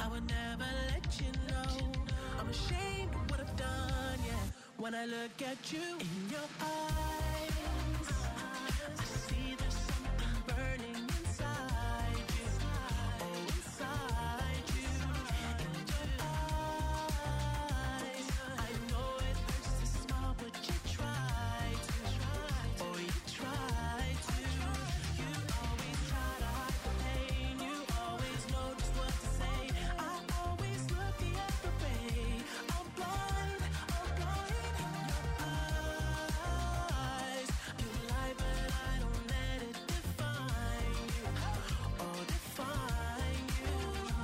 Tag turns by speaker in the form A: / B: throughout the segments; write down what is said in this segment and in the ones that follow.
A: I would never let you know. I'm ashamed of what I've done, yeah. When I look at you in your eyes, I see there's something burning inside you. Oh, inside you. In your eyes, I know it hurts to smile, but you try to. Oh, you try to. You always try to hide the pain. You always know just what to say. I always look the other way. I'm blind in your eyes. You lie, but I don't let it define you. Oh, define you.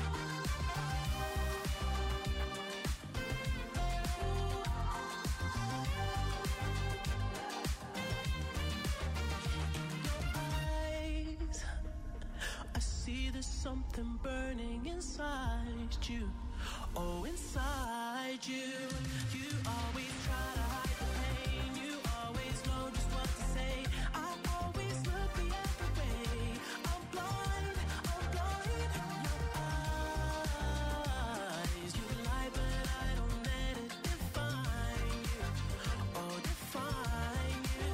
A: Eyes, I see there's something burning inside you. Oh, inside you. You always try to hide the pain. You always know just what to say. I always look the other way. I'm blind in your eyes. You lie, but I don't let it define you. Oh, define you.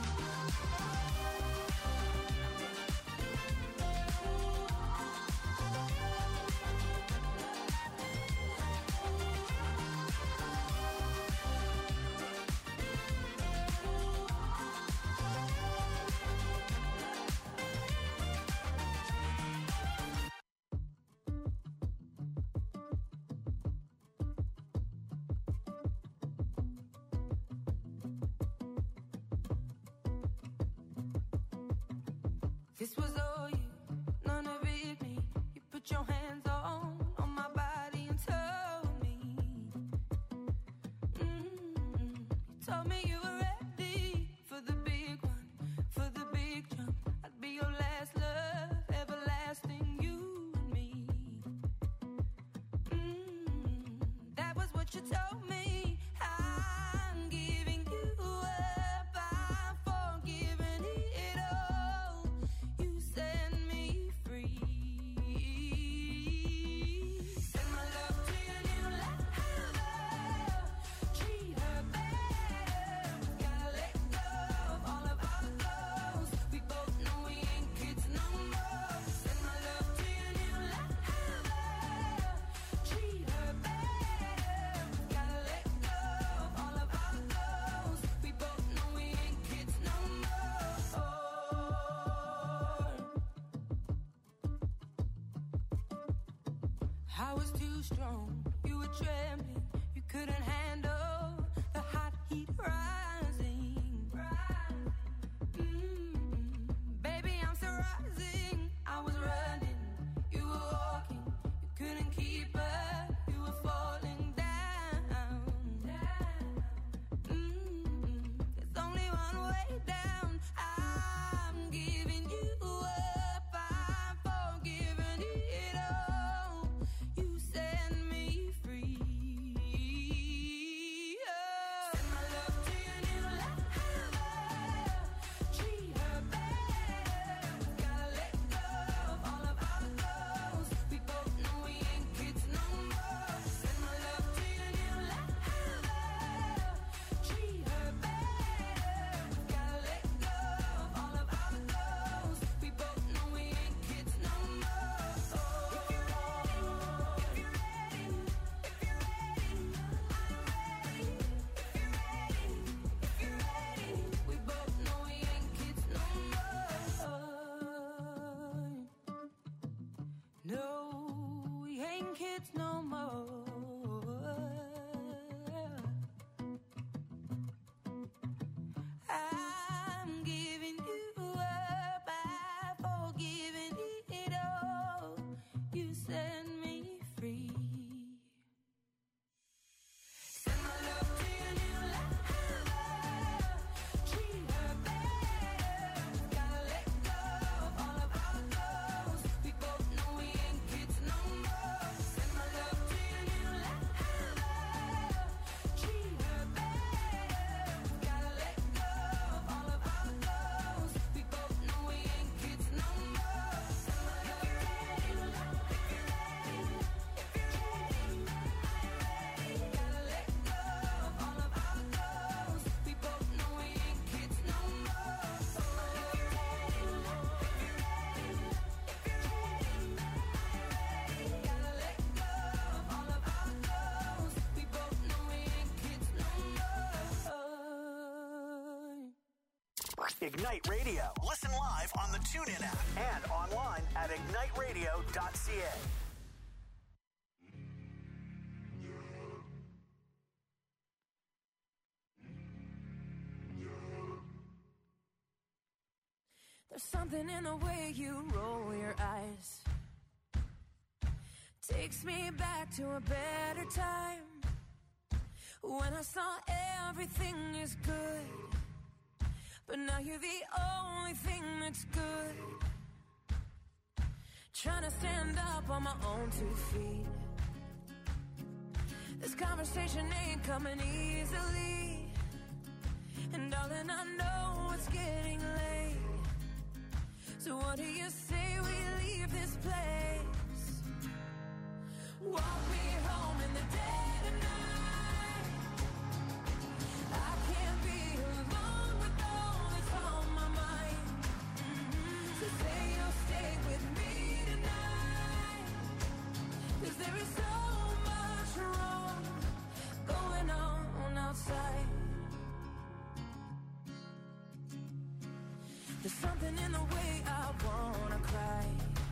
B: This was all you, none of it me. You put your hands on my body and told me. You told me you were ready for the big one, for the big jump. I'd be your last love, everlasting, you and me. That was what you told me. I'm giving you up, I'm forgiving it all. You set me free. Send my love to your new lover. Treat her better. Gotta let go of all of our goals. We both know we ain't kids no more. Send my love to your new lover. Treat her better. Gotta let go of all of our goals. We both know we ain't kids no more. I was too strong, you were trembling, you couldn't handle the hot heat rising. Baby, I'm still rising. I was running, you were walking, you couldn't keep up, you were falling down. There's only one way down. I'm giving you up, I'm forgiving it all. You set me free. Send my love to your new lover. Treat her better. Gotta let go of all of our goals. We both know we ain't kids no more. Send my love to your new lover. Treat her better. Gotta let go of all of our goals. We both know we ain't kids no more. If you're ready, if you're ready, if you're ready, I'm ready. If you're ready, if you're ready, we both know we ain't kids no more. No, we ain't kids no more. I'm giving you up, I'm forgiving it all. You set me free. Send my love to your new lover. Treat her better. Gotta let go of all of our goals. We both know we ain't kids no more. Send my love to your new
C: Ignite Radio. Listen live on the TuneIn app and online at igniteradio.ca.
B: There's something in the way you roll your eyes. Takes me back to a better time, when I saw everything is good. But now you're the only thing that's good. Trying to stand up on my own 2 feet. This conversation ain't coming easily. And darling, I know it's getting late. So what do you say we leave this place? Walk me home in the dead of night. I can't be alone with all that's on my mind. So say you'll stay with me tonight. 'Cause there is so much wrong going on outside. There's something in the way I wanna cry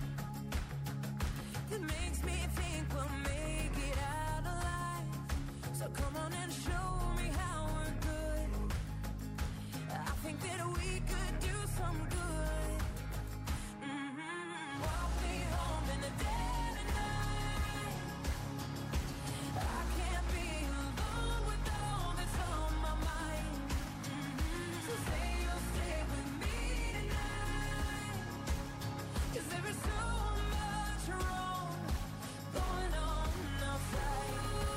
B: that makes me think we'll make it out alive. So come on and show me how we're good. I think that we could do some good. Walk me home in the dead of night. I can't be alone with all that's on my mind. So say you'll stay with me tonight. 'Cause there is so much wrong going on outside.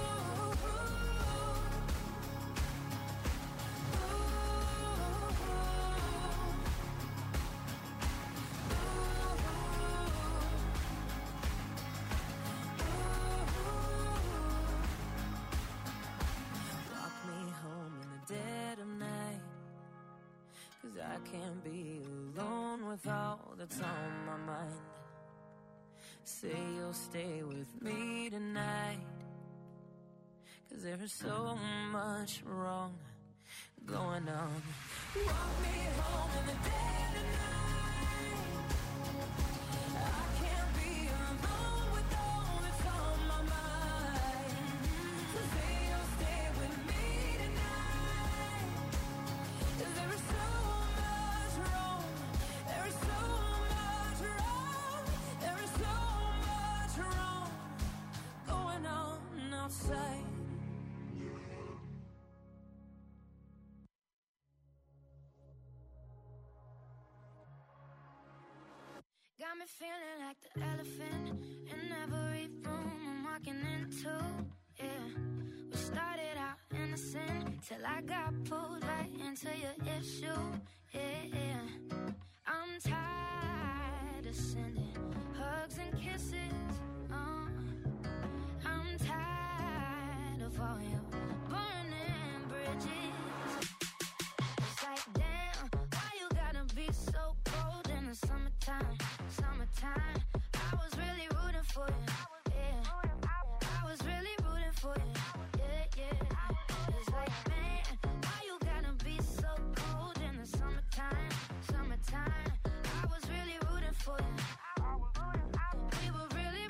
B: Walk me home in the dead of night. 'Cause I can't be alone with all that's on my mind. Say you'll stay with me tonight. 'Cause there is so much wrong going on. Walk me home in the dead of night. I can't be alone with all that's on my mind. So say you'll stay with me tonight. 'Cause there is so much wrong. There is so much wrong. There is so much wrong going on outside.
D: Got me feeling like the elephant in every room I'm walking into. Yeah, we started out innocent till I got pulled right into your issue. Yeah, I'm tired of sending hugs and kisses. I'm tired of all your burning bridges. It's like, damn, why you gotta be so cold in the summertime? Summertime, I was really rooting for you. Yeah, I was really rooting for you. Yeah. It's like, man, why you gotta be so cold in the summertime? Summertime, I was really rooting for you. We were really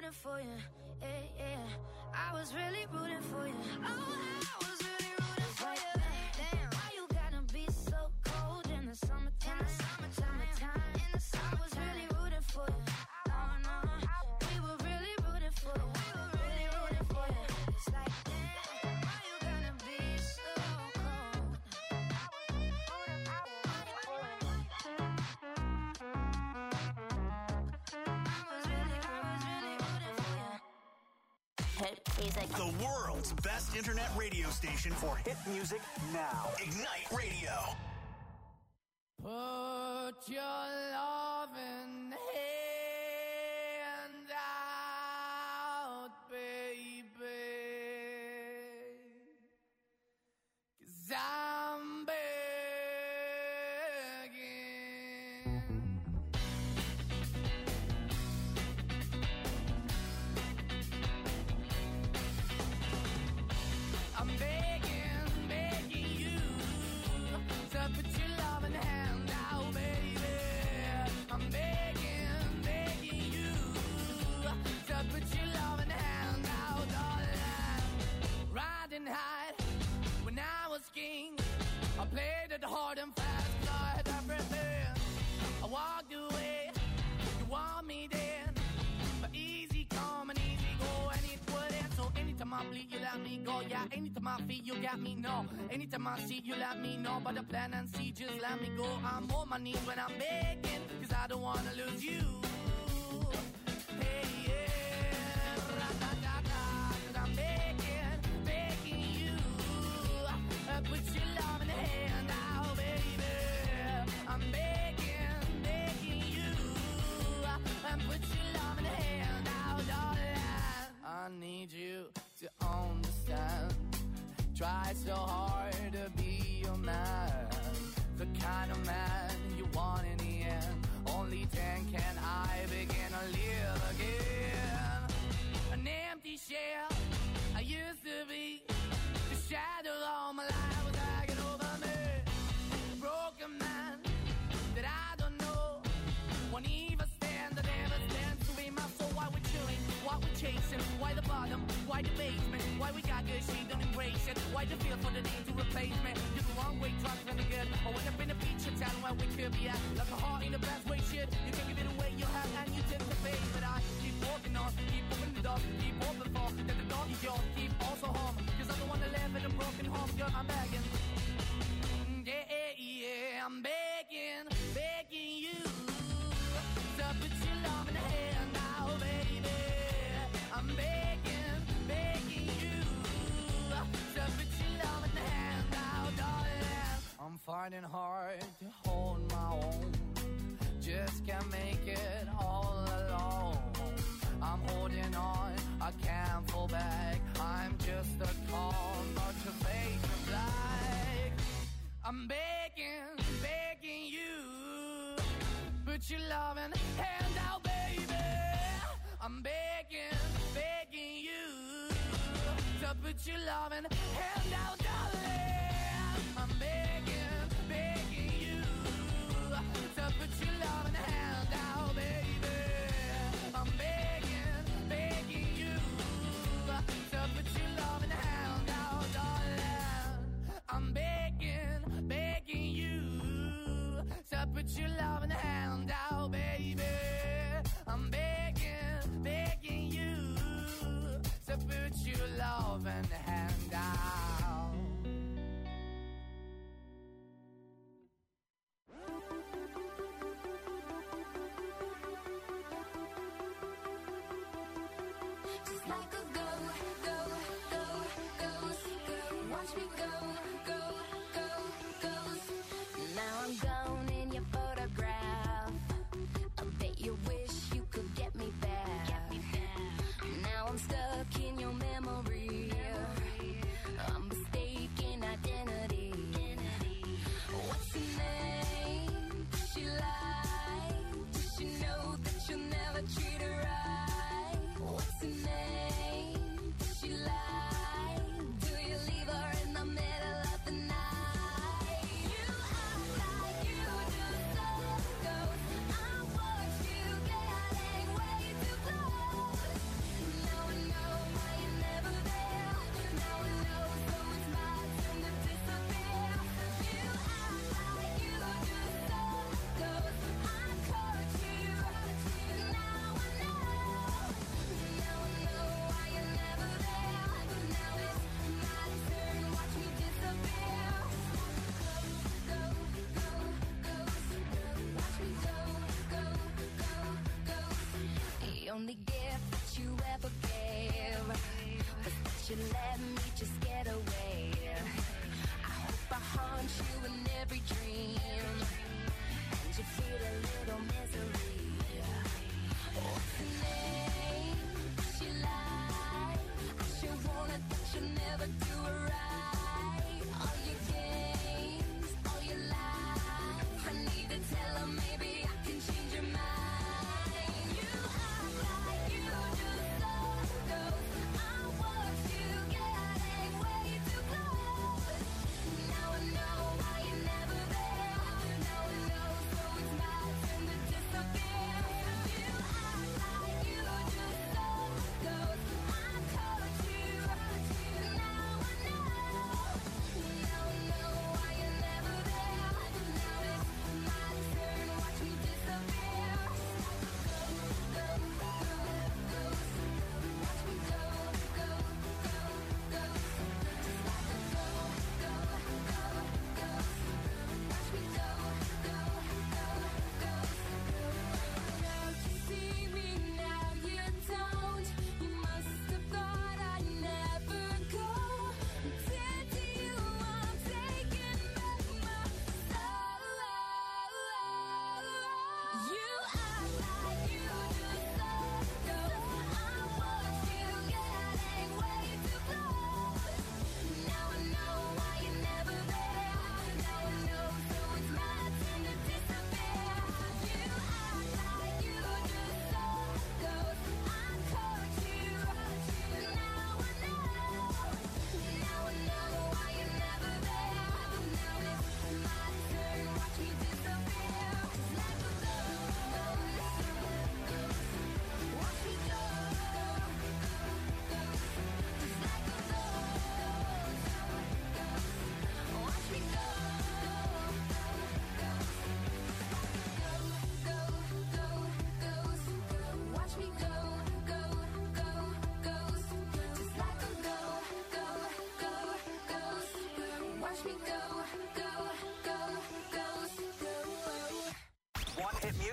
D: rooting for you. Yeah, yeah. I was really rooting for you. Oh, I was really rooting for you. Damn, why you gotta be so cold in the summertime? Summertime. I was really rooting for you. Oh no, we were really rooting for you. We were really rooting for you. It's like, damn, why you gotta be so cold?
C: The world's best internet radio station for hit music now. Ignite Radio.
E: Put your loving hand out, baby, 'cause I'm begging. I'm begging, begging you to put your loving hand out, baby. I'm begging, begging you to put your loving hand out, darling. Riding high when I was king, I played it hard and fast, 'cause I had everything. I walked away, you want me then, but easy come and easy go, and it wouldn't. So anytime I bleed, you let me go. Yeah, anytime I feel, you got me, no. Anytime I see, you let me know. But the plan and see, just let me go. I'm on my knees when I'm begging, 'cause I don't wanna lose you. Hey, yeah, ra-da-da-da, 'cause I'm begging, begging you. Put your love in the hand out, baby. I'm begging, begging you. Put your love in the hand out, darling. I need you to understand. Try so hard to be your man, the kind of man you want in the end. Only then can I begin to live again. An empty shell I used to be, the shadow all my life was hanging over me. A broken man that I don't know, won't even stand, I never stand to be my soul. Why we're chilling, why we're chasing, why the bottom, why the basement, why we got good, she don't embrace it, why the feel for the need to replace me. You're the wrong way, trying to good. I went up in a feature town where we could be at, like a heart in the best way, shit. You can give it away, you have, and you tend to pay. But I keep walking on, keep moving the door, keep open for, that the door is yours, keep also home, 'cause I don't wanna live in a broken home, girl, I'm begging. Yeah, yeah, I'm begging, begging you to put your love in the hand now, baby. I'm begging, begging you to put your love in the hand now, darling. I'm finding hard to hold my own, just can't make it all alone. I'm holding on, I can't fall back. I'm just a call, but your face is black. I'm begging, begging you, put your loving hand out, baby. I'm begging, begging you to put your loving hand out, darling. I'm begging, begging you to put your loving hand out, baby. I'm begging, begging you to put your loving hand out, darling. I'm begging, begging you to put your loving hand out, baby. I'm begging, begging you to put your loving hand out.
B: Just like a go, go, go, goes, go. Watch me go, go, go, goes.
D: Now I'm gone in your photograph. I bet you wish you could get me back. Now I'm stuck in your memory. I'm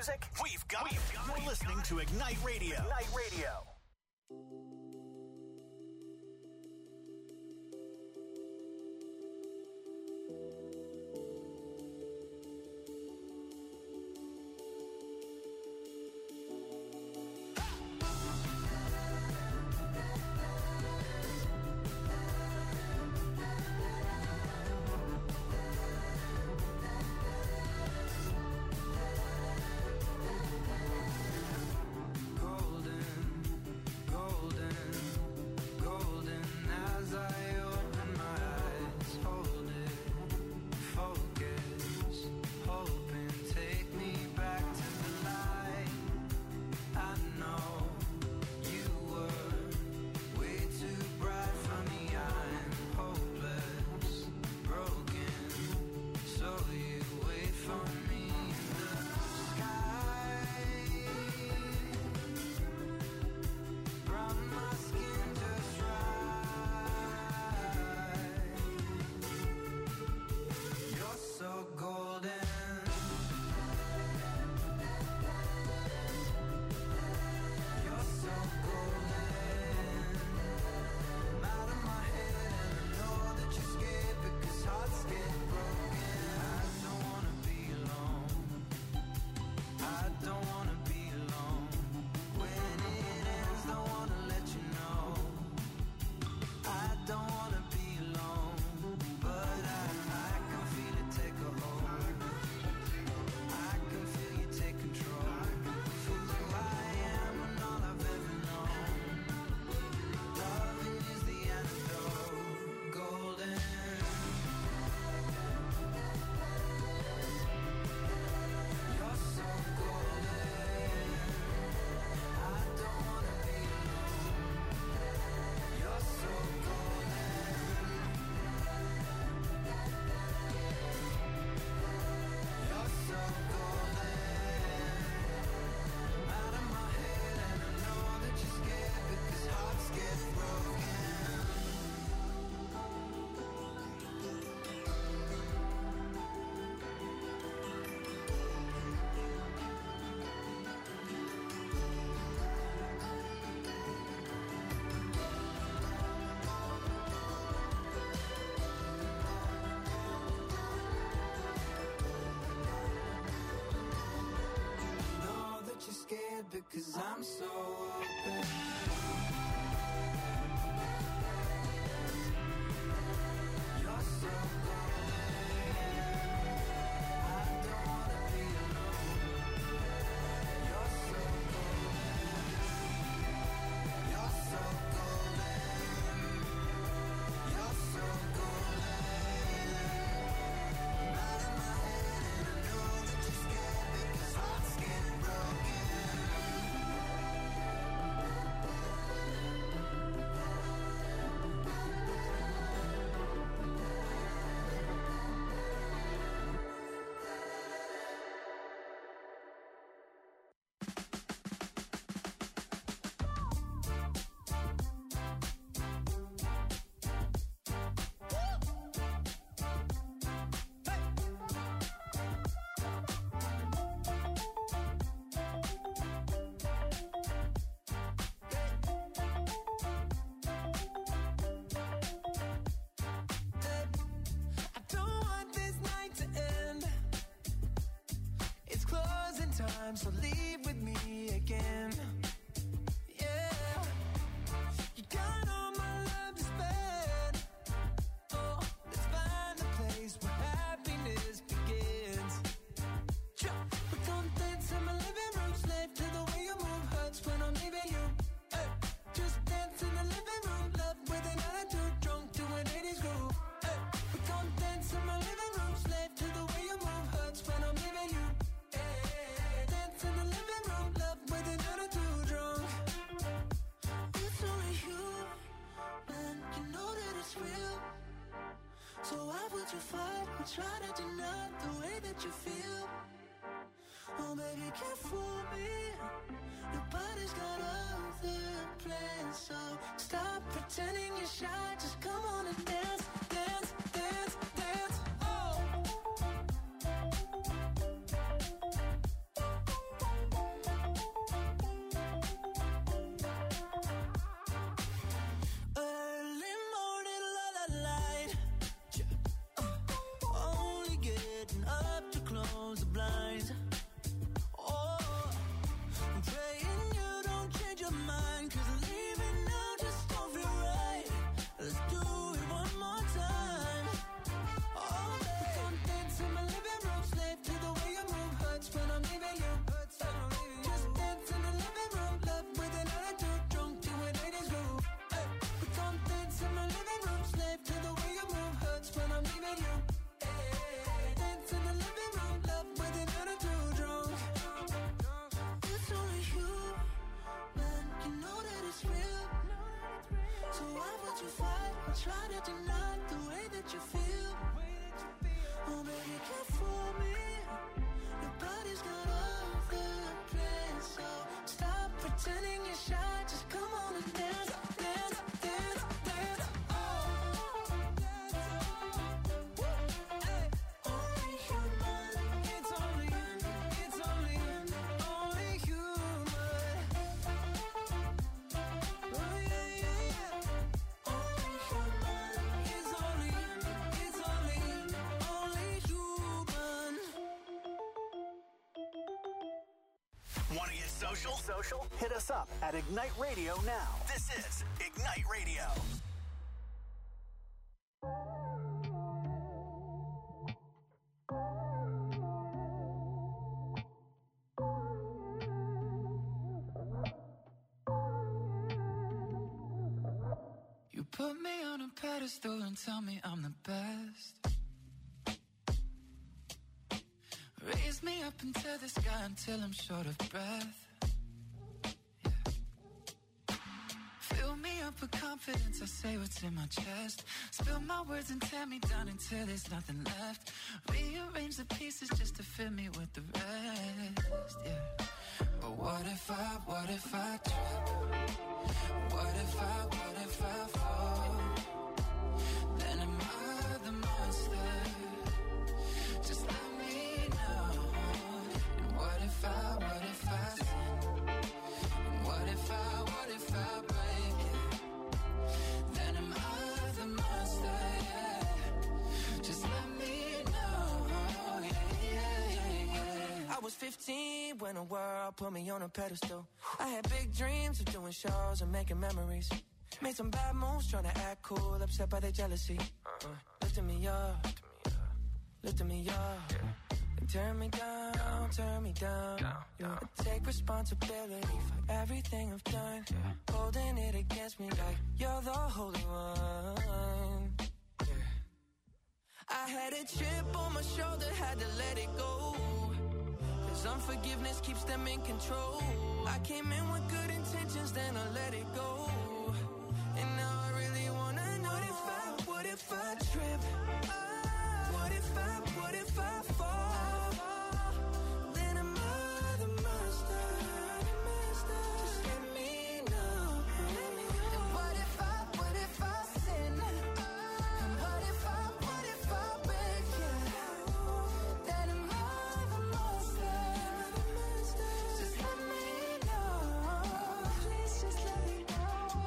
C: music, we've got it. You're listening to Ignite Radio. Ignite Radio.
B: Because I'm so open. You're so golden. I don't wanna be alone. You're so golden. You're so golden. You're so golden. I'm out of my head and I know that you're scared because hearts get broken. I don't want this night to end. It's closing time, so leave with me again. Yeah, you got all my love to spend. Oh, let's find a place where happiness begins. We gon' dance in my living room, slave to the way you move hurts when I'm leaving you. Hey, just dance in the living room, love with an attitude, drunk to an 80s groove. Hey, we gon' dance in my living room, slave to the way you move hurts when I'm leaving you. Hey, dance in the living room, love with an attitude, drunk. It's only you, man, you know that it's real. So why would you fight or try to deny the way that you feel? Oh baby, can't fool me. Nobody's got other plans, so stop pretending you're shy. Just come on and dance, dance, dance, dance. Oh.
A: try to deny the way that you feel. Oh, baby, can't fool me. Your body's got other plans, so stop pretending you're shy. Just come on and dance, dance, dance, dance. Oh, only human. It's only human. Oh yeah, yeah, yeah. Only human. It's only human.
C: Want to get social? Hit us up at Ignite Radio now. This is Ignite Radio.
E: You put me on a pedestal and tell me I'm the best. Raise me up into the sky until I'm short of breath. Yeah. Fill me up with confidence, I say what's in my chest. Spill my words and tear me down until there's nothing left. Rearrange the pieces just to fill me with the rest. Yeah. But what if I trip? What if I fall? Then am I the monster? Just let me know. And what if I sin? And what if I break it? Then am I the monster? Yeah. Just let me know. Yeah.
A: I was 15 when the world put me on a pedestal. I had big dreams of doing shows and making memories. Made some bad moves trying to act cool, upset by their jealousy. Lifting me up, and turn me down. Yeah. I take responsibility for everything I've done. Holding it against me like you're the holy one. I had a chip on my shoulder, had to let it go. Cause unforgiveness keeps them in control. I came in with good intentions, then I let it go. And now I really wanna know what if I trip? What if I fall? Then am I the monster? Just let me know.
E: And what if I sin? And what if I break it? Then am I the monster? Just let me know. Please just let me know.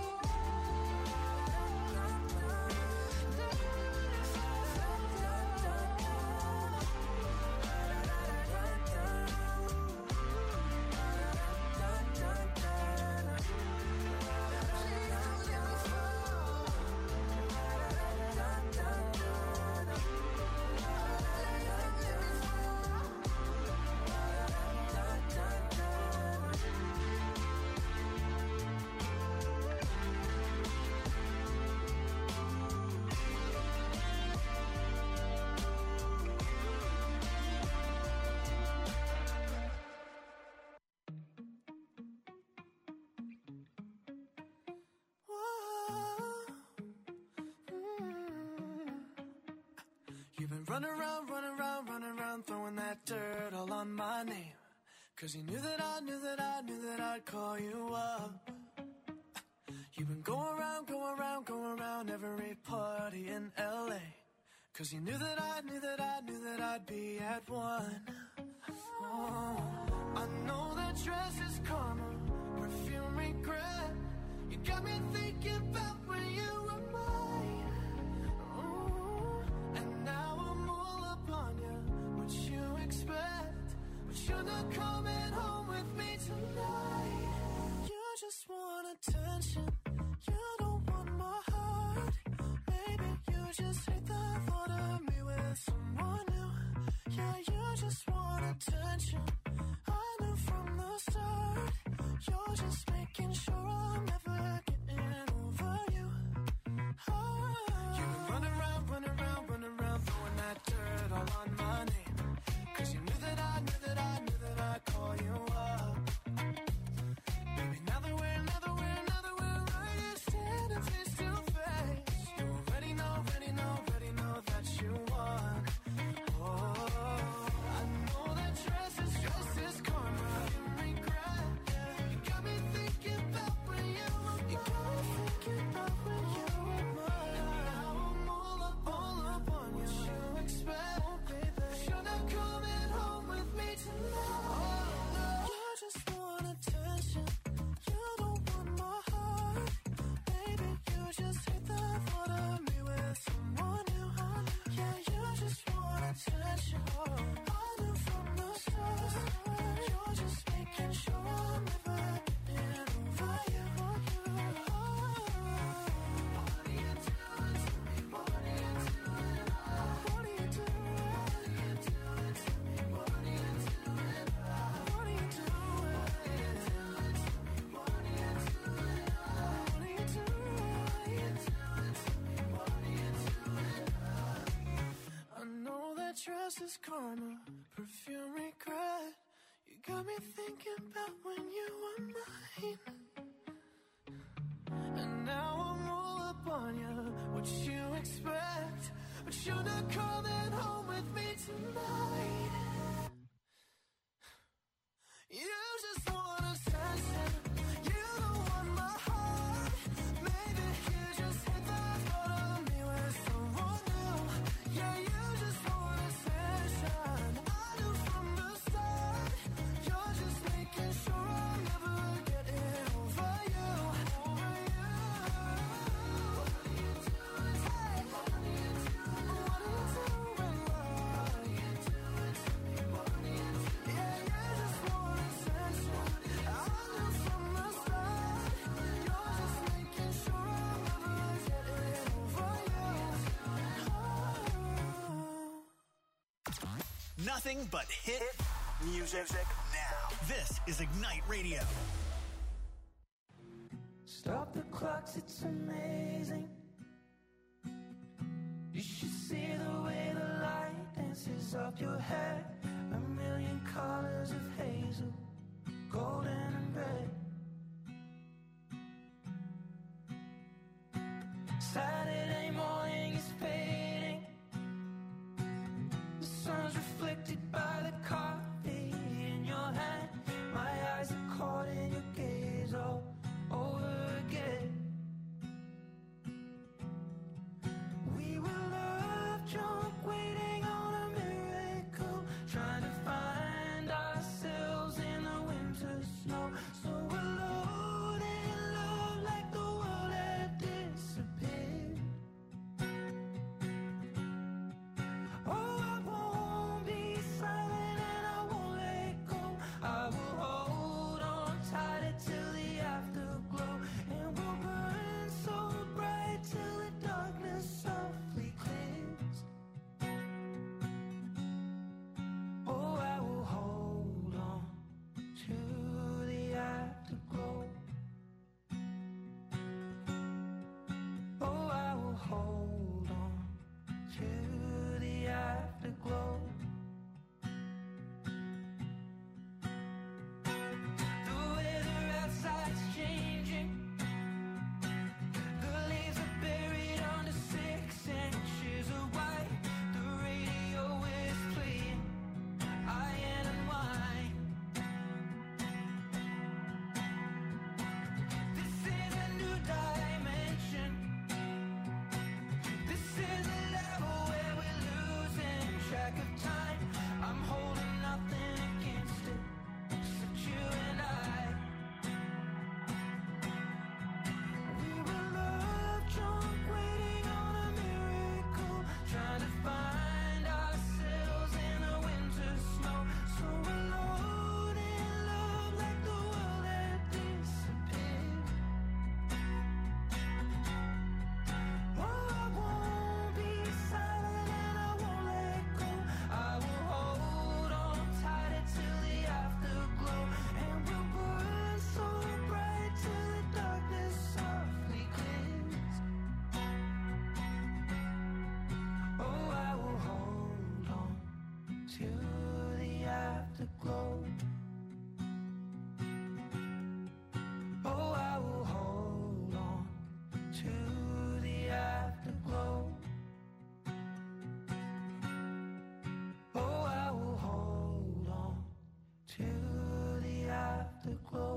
A: You've been running around, throwing that dirt all on my name. Cause you knew that I'd call you up. You've been going around every party in LA. Cause you knew that I'd be at one. Oh, I know that dress is karma, perfume regret. You got me thinking about when you were mine. Oh, and now I'm all up on you. What you expect? But you're not coming home with me tonight. You just want attention. You don't want my heart. Maybe you just hate the thought of me with someone new. Yeah, you just want attention. I knew from the start. You're just making sure I'm never getting over you. Oh. You run around, throwing that dirt all on my name. Cause you knew that I'd call you up. Baby, now that we're right here standing face to face. You're dress is karma, perfume regret. You got me thinking about when you were mine. And now I'm all up on you, what you expect. But you're not coming home with me tonight. You just want attention, you don't want my heart. Maybe you just hit the thought of me with someone new. Yeah, you just want attention. I knew from the start, you're just making sure I'm never getting over you. Over you. What are you doing? Hey, what are you doing? What are you doing? What are you doing to me? What are you doing? Yeah, you just want attention. I knew from the start, you're just making sure I'm never getting over you.
C: Nothing but hit music now. This is Ignite Radio.
A: Stop the clocks, it's amazing. You should see the way the light dances up your hair. A million colors of hazel, golden and red. Saturday morning is fading. The sun's reflected by the coffee in your hand. My eyes are caught in your gaze all over again. We were love drunk, waiting on a miracle, trying to find ourselves in the winter snow. So alone in love, like the world had disappeared. Oh, I won't be silent and I won't let go. I will hold on tight till the afterglow, and we'll burn so bright till the darkness softly clears. Oh, I will hold on to the afterglow. Oh, I will hold on to the afterglow. The weather outside's changing. The leaves are buried under 6 inches of white. The radio is playing Iron and Wine. This is a new dimension. This is a level where we're losing track of time. I'm holding nothing against it, except you and I. We were love drunk, waiting on a miracle, trying to find ourselves in the winter snow. So alone in love, like the world had disappeared. Oh, I won't be silent and I won't let go. I will hold on tight till the afterglow, and we'll burn so bright till the darkness softly clears. Oh, I will hold on to the afterglow. Oh, I will hold on to the afterglow. Oh, I will hold on to the afterglow.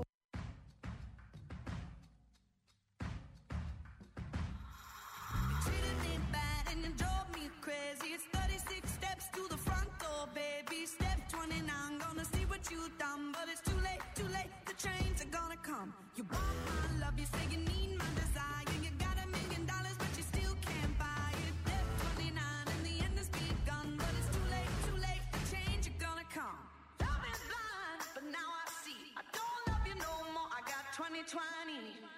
B: Treated me bad and you drove me crazy. It's 36 steps to the front door, baby. Step 29, gonna see what you've done. But it's too late, the trains are gonna come. You want my love, you say you need my desire. You got $1 million, but you still can't buy it. Step 29, and the end has begun. But it's too late, the change are gonna come. Love is blind, but now I see. I don't love you no more, I got 20/20.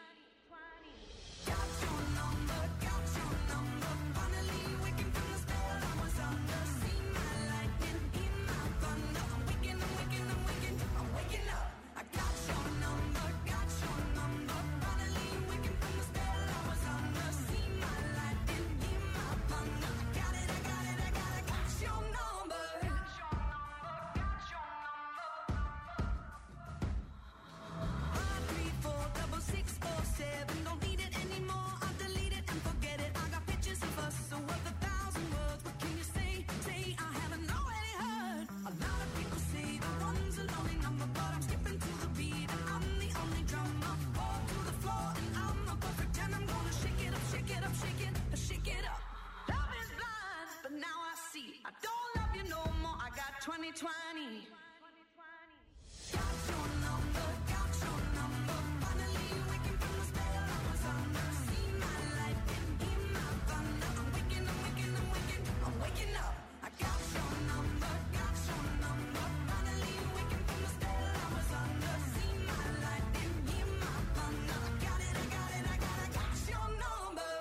B: Got your number, finally waking from the spell I was under. See my lightning, hear my thunder. I'm waking up. I got your number, finally waking from the spell I was under. See my lightning, hear my thunder. I got your number. 2020. Got your number, finally waking from the spell I was under. See my light and hear my thunder. I'm waking up. I got your number, finally waking from the spell I was under. See my light and hear my thunder. I got your number.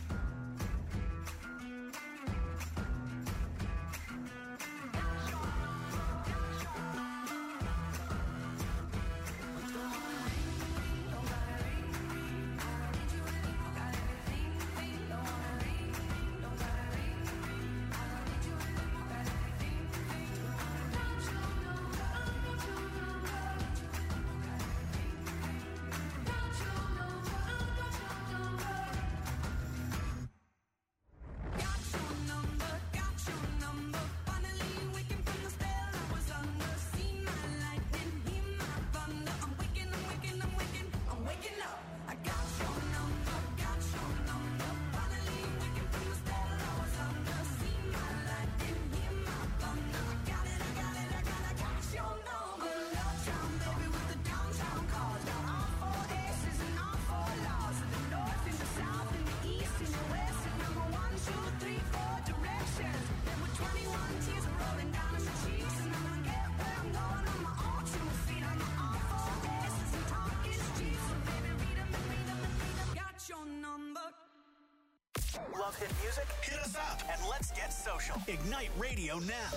C: Love hit music? Hit us up and let's get social. Ignite Radio now.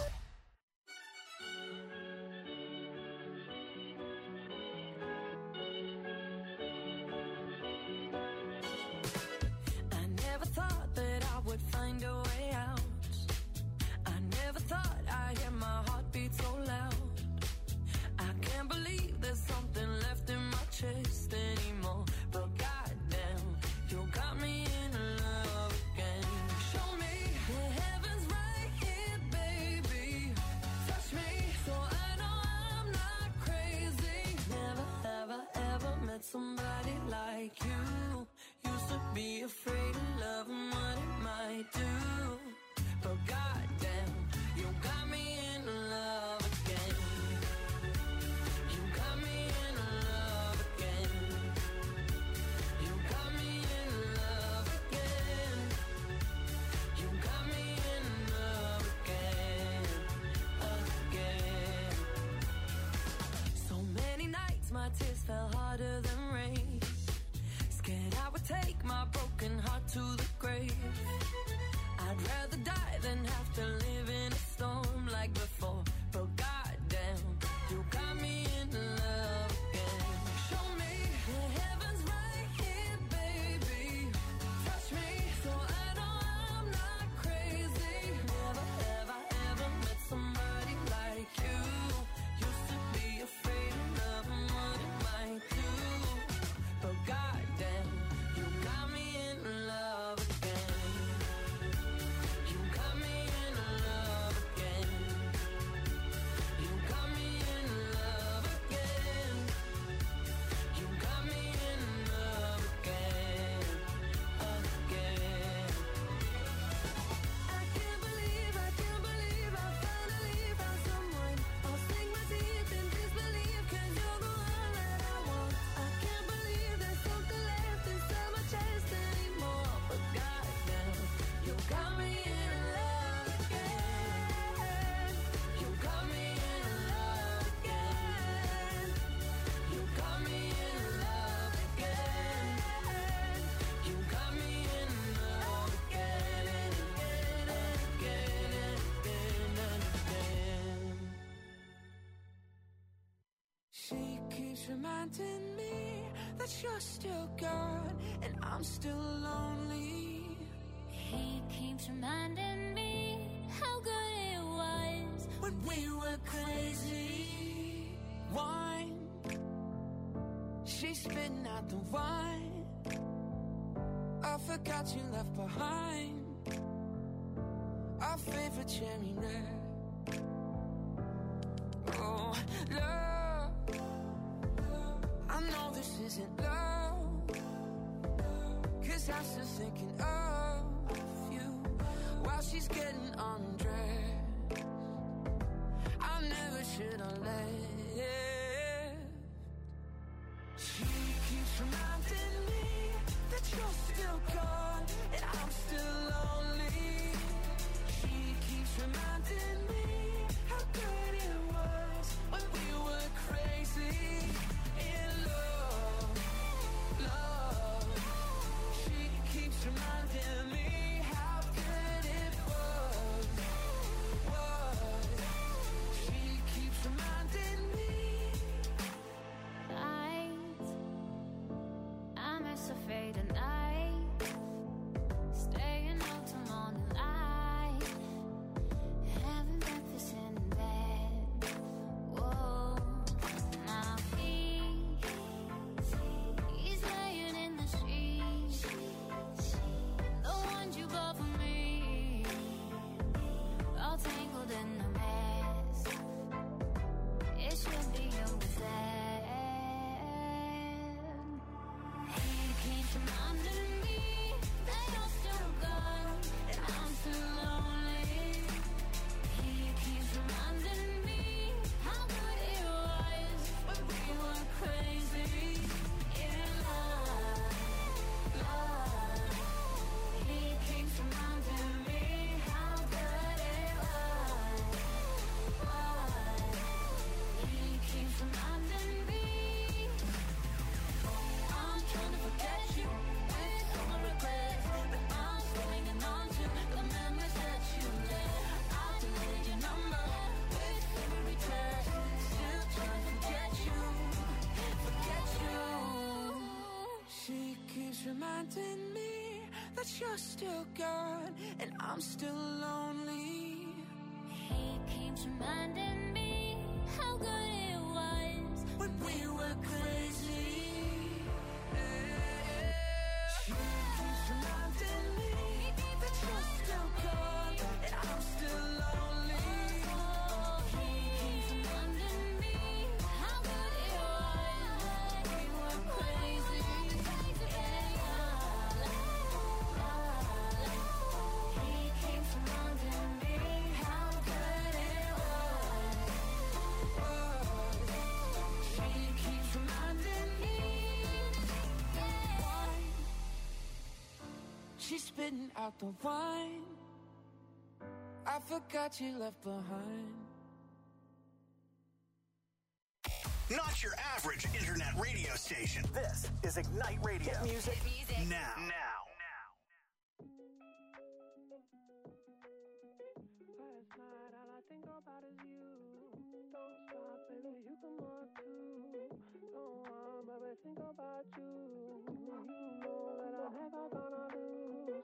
B: I never thought that I would find a way out. I never thought I'd hear my heartbeat so loud. I can't believe there's something left in my chest anymore. But goddamn, you got me in love again. Show me the heavens right here, baby. Touch me so I know I'm not crazy. Never, ever, ever met somebody like you. Used to be afraid of love and what it might do. But goddamn, you got me in love again. You got me in love again. You got me in love again. You got me in love again, again. So many nights my tears fell harder than rain. Scared I would take my broken heart to the grave. I'd rather die than have to live in a storm like before. But goddamn, you got me in love again. Show me the heavens right here, baby. Touch me so I know I'm not crazy. Never, ever, ever met somebody like you. Used to be afraid of love and what it might do. But goddamn, you got me in love again. You got me in love again. You got me in love again. You got me in love again, again. I can't believe I finally found someone. I'll sink my teeth in disbelief 'cause you're the one that I want. I can't believe there's something left inside my chest anymore. But goddamn, you got me in love again. You got me in love again. You got me in love again. You got me in love again and again and again and again and again. She keeps reminding me that you're still gone and I'm still lonely.
D: He keeps reminding me how good it was
B: When we were crazy, wine. She's spitting out the wine. I forgot you left behind our favorite cherry red. Oh, love, I know this isn't love, 'cause I'm still thinking of you while she's getting undressed. I
E: should've left. She keeps reminding me that you're still gone and I'm still lonely. She keeps reminding me how good it was when we were crazy in love, love. She keeps reminding me how good it was. She keeps reminding me.
D: I miss a faded night, staying out till morning light, having breakfast in bed. Whoa, my feet, he's laying in the streets, the ones you bought for me, all tangled in a mess. It should be over there. He keeps reminding me that you're still gone and I'm still lonely. He keeps reminding me how good it was when we were crazy in love, love. He keeps reminding me how good it was. He keeps reminding me. I'm trying to forget you with all my regrets, but I'm still hanging on to the memories that you left. I deleted your number with every text, still trying to forget you, forget you.
E: She keeps reminding me that you're still gone and I'm still lonely.
D: He keeps reminding me how good it was
E: When we were crazy. She keeps reminding me that you're still gone and I'm still lonely.
D: He keeps reminding me how good it was when we were crazy in love. He keeps reminding me how good it was.
E: She keeps reminding me. She's spitting out the wine I forgot you left behind.
C: Not your average internet radio station. This is Ignite Radio. Hit music now.
F: Last night, all I think about is you. Don't stop, baby, you come on too. Don't want, baby, think about you. You know that I'm never gonna lose.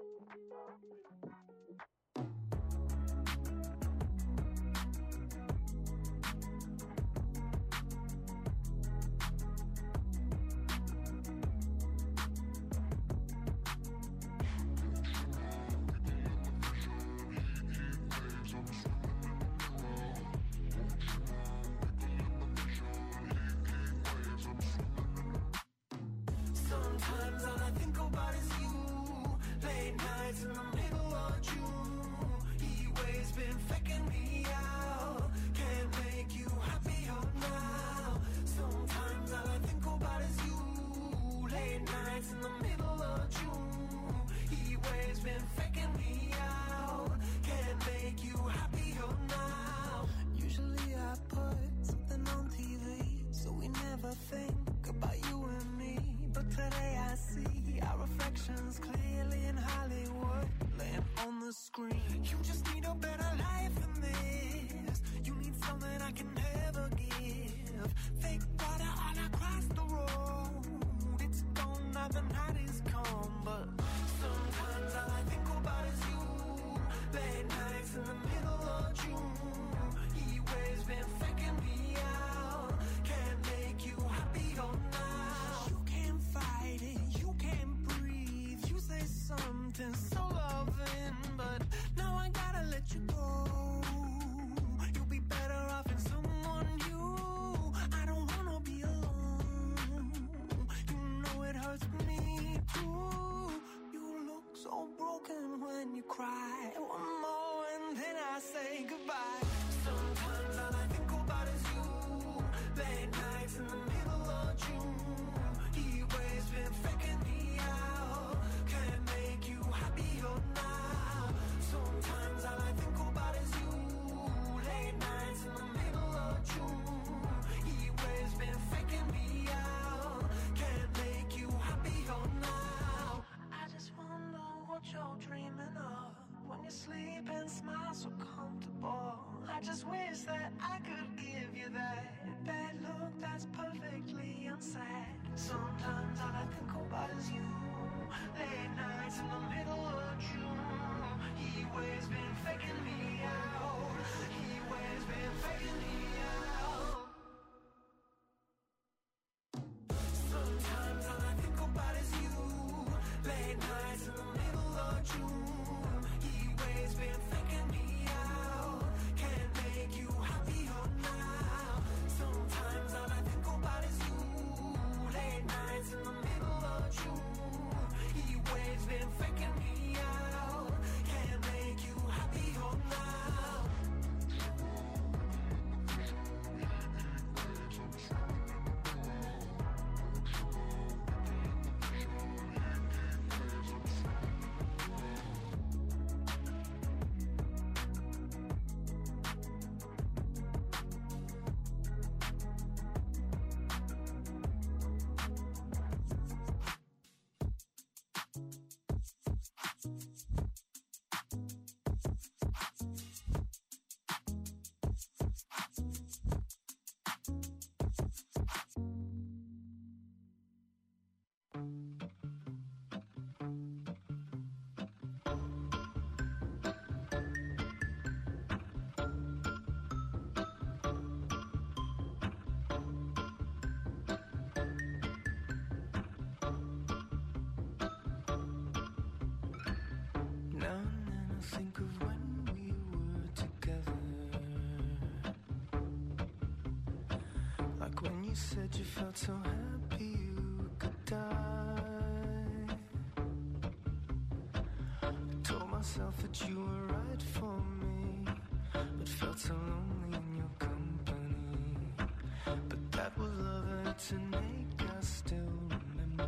E: Sometimes all I think about is you. Late nights in the middle of June. He waves been faking me out. Can't make you happier now. Sometimes all I think about is you. Late nights in the middle of June. He waves been faking me out. Can't make you happier now. Usually I put something on TV, so we never think about you and me. But today I see our reflections clearly in Hollywood, laying on the screen. You just need a better life than this. You need something I can never give. Fake water all across the road. It's gone now, the night is come. But sometimes all I think about is you. Late nights in the middle of June. He waves been faking me out. Can't make you happier now. You can't fight it, you can't breathe. You say something so loving, but now I gotta let you go. You'll be better off in someone new. I don't wanna be alone. You know it hurts me too. You look so broken when you cry. One more and then I say goodbye. Sometimes all I think about
A: just wish that I could give you that look that's perfectly unsaid. Sometimes all I think about is you. Late nights in the middle of June. He always been faking me out. He always been faking me out. Sometimes all I think about is you. Late nights in the middle of June. He always been faking me out. Can't make you happier now. Sometimes all I think about is you. Late nights in the middle of June. He always been faking me out. Can't make you happier now. Now and then I think of when we were together. Like when you said you felt so happy you could die. I told myself that you were right for me, but felt so lonely in your company. But that was love and it's an ache I still remember.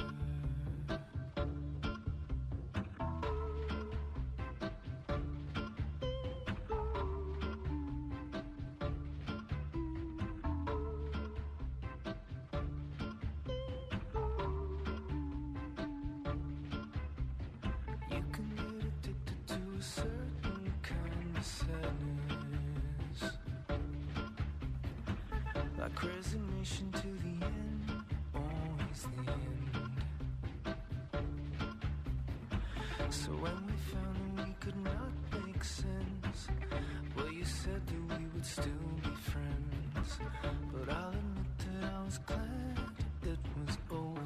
A: You can get addicted to a certain kind of sadness, like resignation to the end, always the end. So when we found that we could not make sense, well, you said that we would still be friends. But I'll admit that I was glad it was over.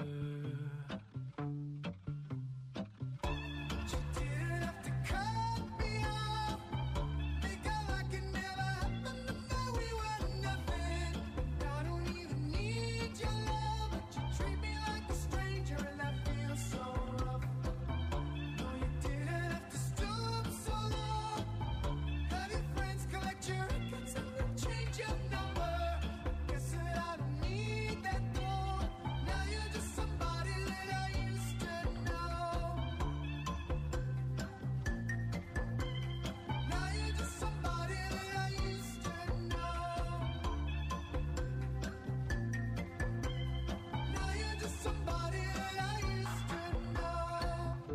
A: You didn't have to cut me off. Make out like it never happened, to know we were nothing. I don't even need your love, but you treat me like a stranger, and that feels so rough. No, you didn't have to stoop so low. Have your friends collect your records and then change your number. Guess that I don't need that though. Now you're just somebody that I used to know. Now you're just somebody that I used to know. Now you're just somebody that I used to know.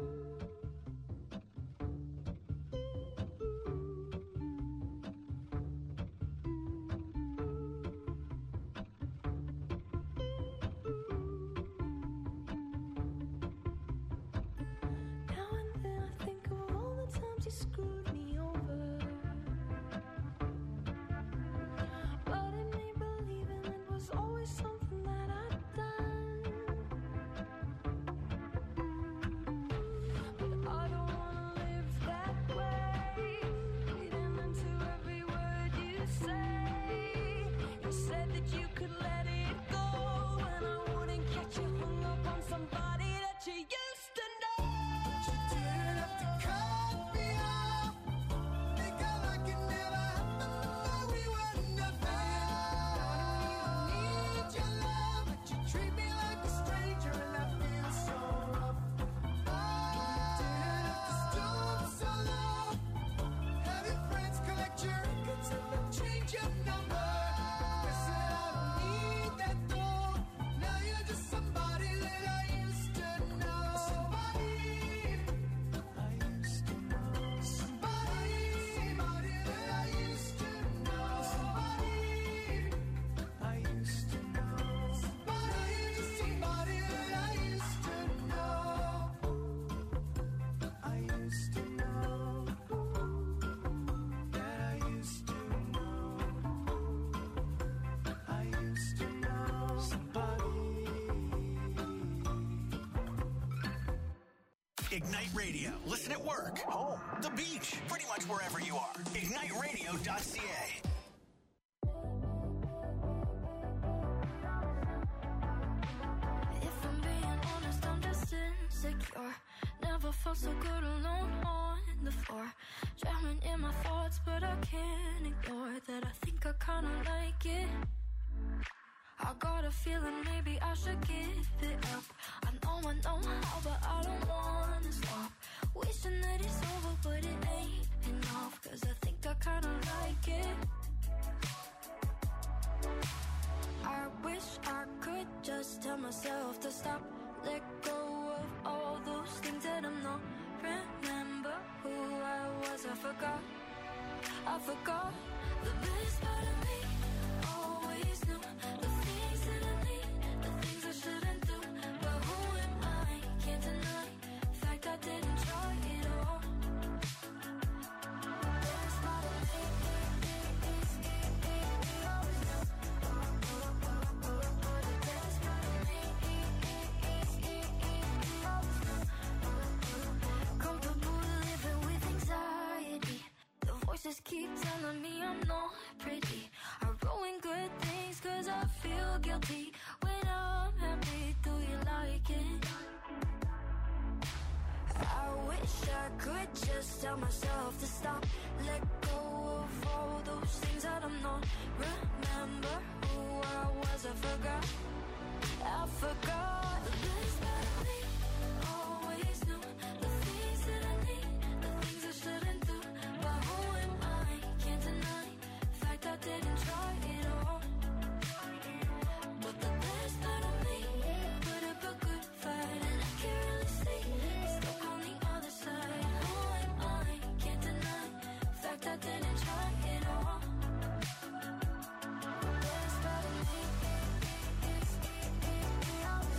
A: Now and then I think of all the times you screwed me over, but it made believing it was always something that I'd done. But I don't wanna live that way, reading into every word you say. You said that you could let it go, and I wouldn't get you hung up on somebody that you used to know. You didn't have to cut me off.
C: Ignite Radio. Listen at work, home, the beach, pretty much wherever you are. IgniteRadio.ca.
D: If I'm being honest, I'm just insecure. Never felt so good alone on the floor. Drowning in my thoughts, but I can't ignore that. I think I kinda like it. I got a feeling maybe I should give it up. I know how, but I don't wanna stop. Wishing that it's over, but it ain't enough. Cause I think I kinda like it. I wish I could just tell myself to stop. Let go of all those things that I'm not. Remember who I was, I forgot. The best part of me always knew the things that I need, the things I shouldn't do. But who am I? Can't deny the fact I didn't try it all. The best part of me is always knew. The best part of me always knew. Comfortable living with anxiety. The voices keep telling me I'm not pretty. I ruin good things cause I feel guilty. When I'm happy, do you like it? I wish I could just tell myself to stop. Let go of all those things that I'm not. Remember who I was, I forgot. The best part of me always knew the things that I need, the things I shouldn't do. But who am I? Can't deny the fact I didn't try it all. But the best part of me put up a good fight, and I can't really see it's stuck on the other side. Who am I? Can't deny the fact I didn't try it all. The best part of me is always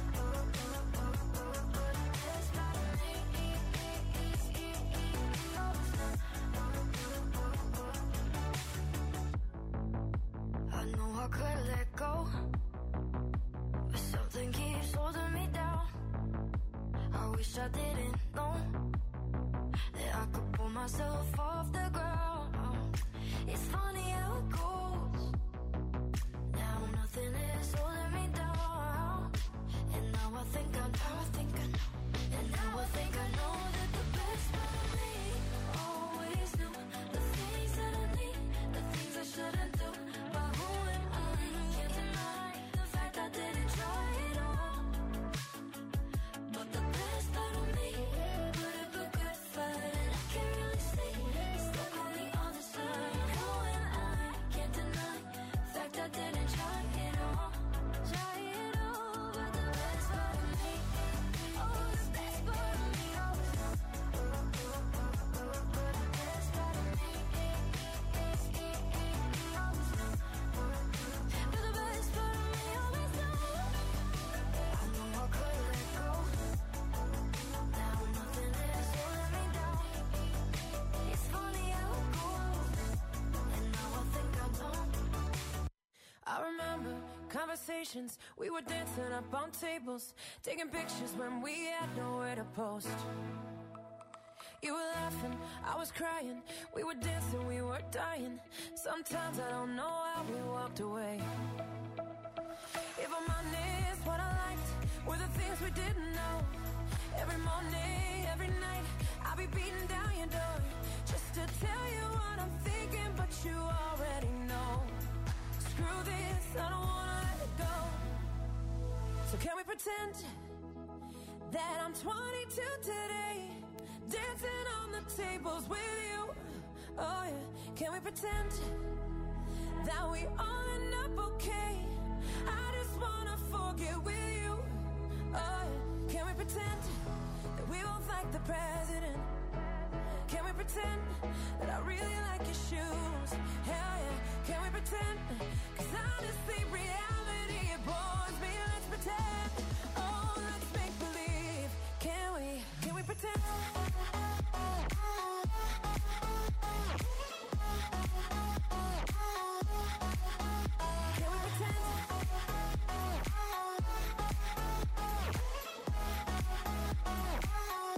D: I know I could let go, but something keeps holding me down. I wish I didn't know that I could pull myself off the ground. It's funny how it goes. Now nothing is holding me down. And now I think I know. And now I think I know that the best part of me always knew the things that I need, the things I shouldn't do. But who am I? Can't deny the fact I didn't try it all. But the best part of me put up a good fight, and I can't really see it's stuck on the other side. Who am I? Can't deny the fact I didn't try it all. But the best part of me, oh, the best part of me always know. The best part of me always know. But the best part of me always know. I know I could let go. Now nothing is holding me down. It's funny how it goes. And now I think I don't.
G: I remember conversations, we were dancing up on tables, taking pictures when we had nowhere to post. You were laughing, I was crying, we were dancing, we were dying. Sometimes I don't know how we walked away. If I'm honest, what I liked were the things we didn't know. Every morning, every night, I'll be beating down your door just to tell you what I'm thinking, but you already know. Screw this, I don't wanna let it go. So can we pretend that I'm 22 today, dancing on the tables with you? Oh yeah, can we pretend that we all end up okay? I just wanna forget with you. Oh yeah, can we pretend that we both like the president? Can we pretend that I really like your shoes? Hell yeah, can we pretend? Cause honestly, reality, it bores me. Let's pretend. Oh, let's make believe. Can we pretend? Can we pretend?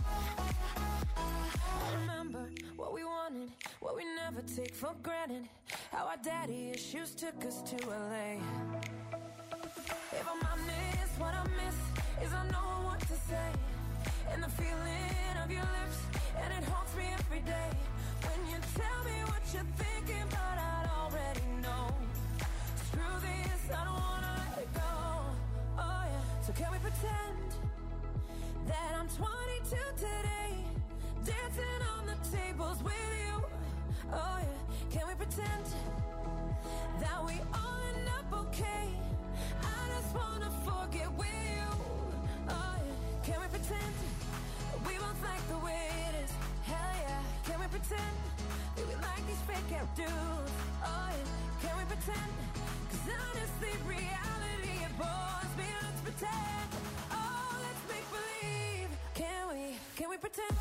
G: take for granted how our daddy issues took us to LA. If I'm honest, what I miss is I know what to say, and the feeling of your lips, and it haunts me every day. When you tell me what you're thinking, but I'd already know. Screw this, I don't wanna let it go. Oh yeah, so can we pretend that I'm 22 today, dancing on the tables with you? Oh yeah, can we pretend that we all end up okay? I just wanna forget with you. Oh yeah, can we pretend that we both like the way it is? Hell yeah, can we pretend that we like these fake out dudes? Oh yeah, can we pretend? 'Cause honestly, reality it bores me. Let's pretend. Oh, let's make believe. Can we pretend?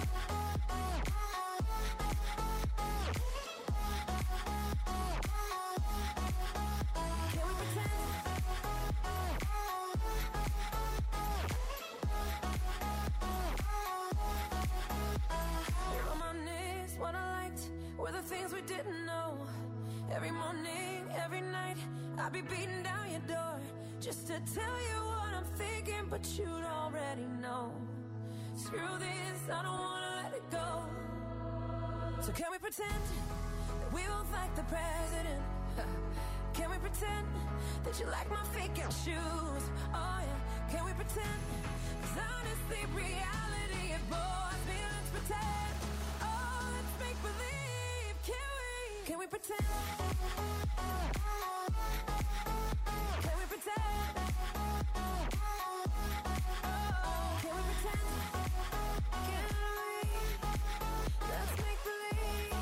G: Can we pretend? If I'm honest, what I liked were the things we didn't know. Every morning, every night, I'd be beating down your door just to tell you what I'm thinking, but you'd already know. Screw this, I don't wanna let it go. So can we pretend that we both like the president? Can we pretend that you like my fake out shoes? Oh yeah, can we pretend? 'Cause honestly, reality it bores me. Let's pretend. Oh, let's make believe. Can we pretend? Can we pretend? Oh, can we pretend? Can we? Let's make believe.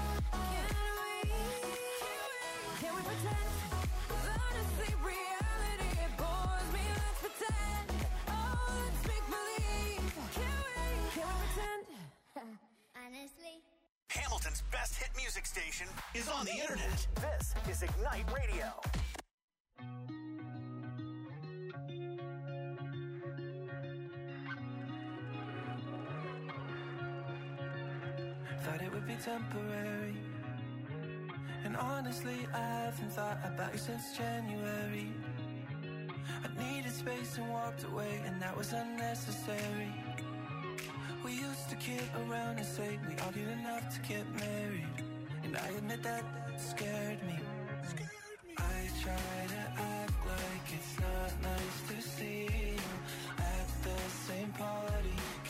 G: Can we pretend? 'Cause honestly, reality it bores me. Let's pretend. Oh, let's make believe. Can we pretend?
D: Honestly.
C: Hamilton's best hit music station is on the internet. This is Ignite Radio.
H: Thought it would be temporary, and honestly I haven't thought about you since January. I needed space and walked away, and that was unnecessary. We used to kid around and say we argued enough to get married, and I admit that scared me. I try to act like it's not nice to see you at the same party.